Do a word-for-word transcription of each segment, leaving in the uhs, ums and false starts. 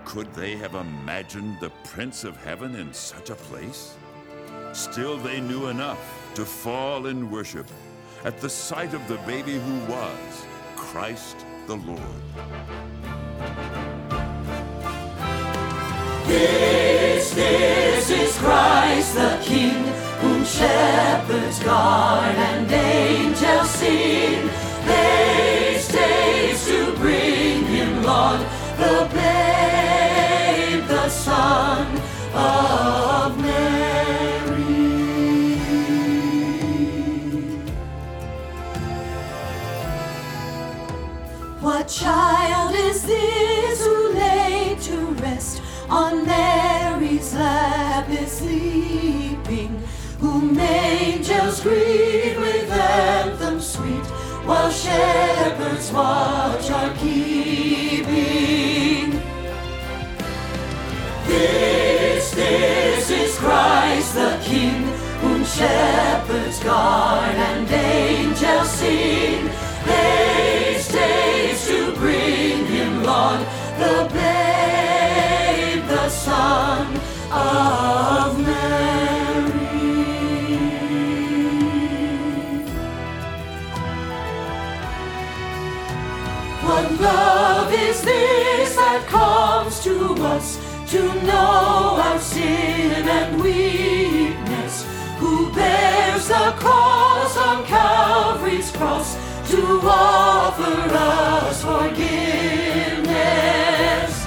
Could they have imagined the Prince of Heaven in such a place? Still they knew enough to fall in worship at the sight of the baby who was Christ the Lord. This, this is Christ the King, whom shepherds guard and angels sing. Haste, haste to bring him, Lord, the babe, the Son of Mary. What child is this who laid to rest on Mary's lap is sleeping, whom angels greet with anthems sweet, while shepherds watch are keeping? This, this is Christ the King, whom shepherds guard and angels sing. Haste, haste to bring him, Lord, the babe, the Son of Mary. What love is this that comes to us to know our sin and weakness? Who bears the cross on Calvary's cross to offer us forgiveness?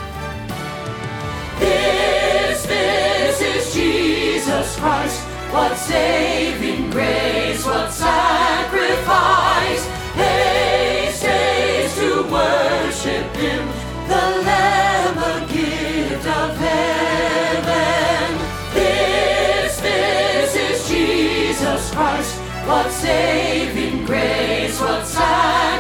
This, this is Jesus Christ. What saving grace, what sacrifice. Haste, haste to worship him, the Lamb, a gift of heaven. This, this is Jesus Christ. What saving grace, what sacrifice.